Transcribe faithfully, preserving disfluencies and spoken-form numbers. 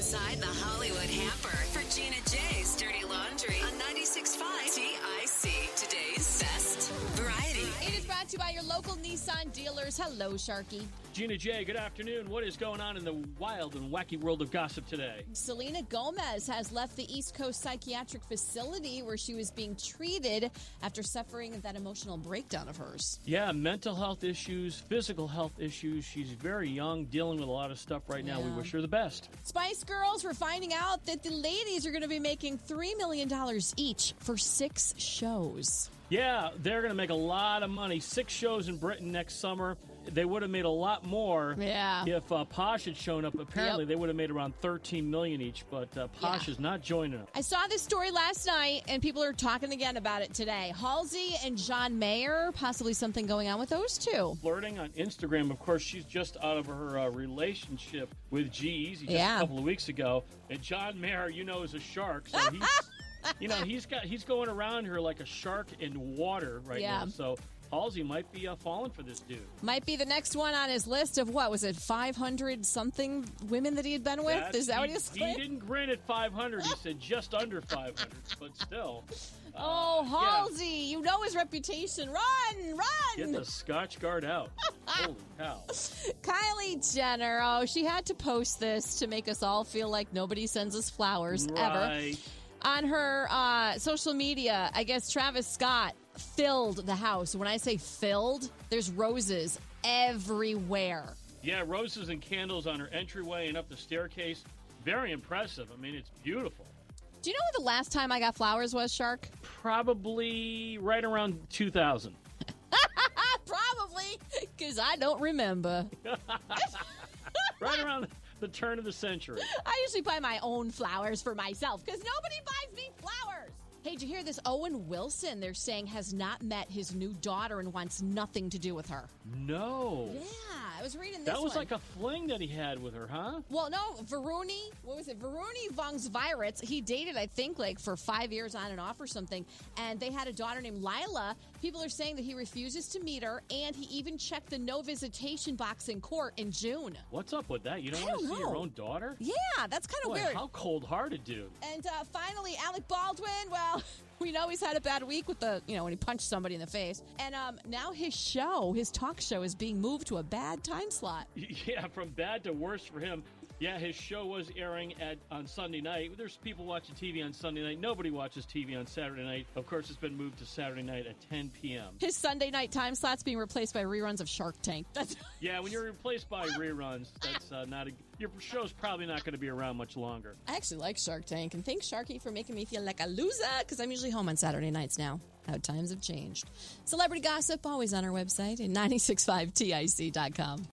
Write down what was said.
Inside the Hollywood Hamper for Gina J's Dirty Laundry on ninety-six point five T I C. Today's best variety. It is brought to you by your local Nissan dealers. Hello, Sharky. Gina J, good afternoon. What is going on in the wild and wacky world of gossip today? Selena Gomez has left the East Coast psychiatric facility where she was being treated after suffering that emotional breakdown of hers. Yeah, mental health issues, physical health issues. She's very young, dealing with a lot of stuff right now. Yeah. We wish her the best. Spice Girls were finding out that the ladies are going to be making three million dollars each for six shows. Yeah, they're going to make a lot of money. Six shows in Britain next summer. They would have made a lot more Yeah. if uh, Posh had shown up. Apparently, Yep. they would have made around thirteen million dollars each, but uh, Posh Yeah. is not joining them. I saw this story last night, and people are talking again about it today. Halsey and John Mayer, possibly something going on with those two. Flirting on Instagram. Of course, she's just out of her uh, relationship with G-Eazy just Yeah. a couple of weeks ago. And John Mayer, you know, is a shark, so he's... You know, he's got he's going around her like a shark in water right Yeah. now. So Halsey might be uh, falling for this dude. Might be the next one on his list of what was it, five hundred something women that he had been with? That's- Is that he, what he's he saying? didn't grin at five hundred. He said just under five hundred, but still. Oh, Uh, Halsey, you know his reputation. Run, run! Get the Scotch Guard out. Holy cow. Kylie Jenner, oh, she had to post this to make us all feel like nobody sends us flowers ever. Right. On her uh, social media, I guess Travis Scott filled the house. When I say filled, there's roses everywhere. Yeah, roses and candles on her entryway and up the staircase. Very impressive. I mean, it's beautiful. Do you know when the last time I got flowers was, Shark? Probably right around two thousand. Probably, because I don't remember. Right around the turn of the century. I usually buy my own flowers for myself because nobody buys me flowers. Hey, did you hear this? Owen Wilson, they're saying, has not met his new daughter and wants nothing to do with her. No. Yeah, I was reading this That was one. like a fling that he had with her, huh? Well, no, Varuni, what was it? Varuni Vangsvirits, he dated, I think, like for five years on and off or something, and they had a daughter named Lila. People are saying that he refuses to meet her, and he even checked the no visitation box in court in June. What's up with that? You don't I want to don't see your know. own daughter? Yeah, that's kind of Boy, weird. how cold-hearted, dude. And uh, finally, Alec Baldwin, well, we know he's had a bad week with the, you know, when he punched somebody in the face. And um, now his show, his talk show, is being moved to a bad time slot. Yeah, from bad to worse for him. Yeah, his show was airing at on Sunday night. There's people watching T V on Sunday night. Nobody watches T V on Saturday night. Of course, it's been moved to Saturday night at ten p.m. His Sunday night time slot's being replaced by reruns of Shark Tank. That's Yeah, when you're replaced by reruns, that's uh, not a... Your show's probably not going to be around much longer. I actually like Shark Tank, and thanks, Sharky, for making me feel like a loser, because I'm usually home on Saturday nights now. How times have changed. Celebrity gossip, always on our website at nine six five T I C dot com.